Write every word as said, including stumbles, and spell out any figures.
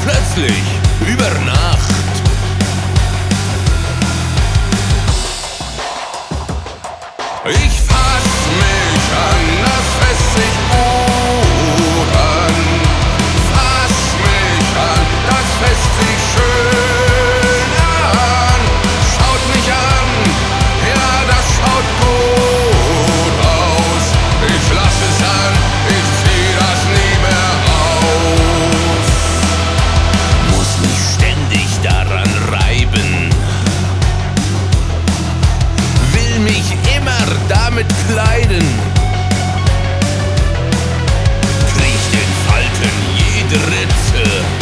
plötzlich, über Nacht. Ich fass mich an, das fässt sich gut an. Fass mich an, das fässt sich schön an. Schaut mich an, ja, das schaut gut aus. Ich lass es an, ich zieh das nie mehr aus. Muss mich ständig daran reiben, will mich immer damit kleiden, kriecht in Falten jede Ritze.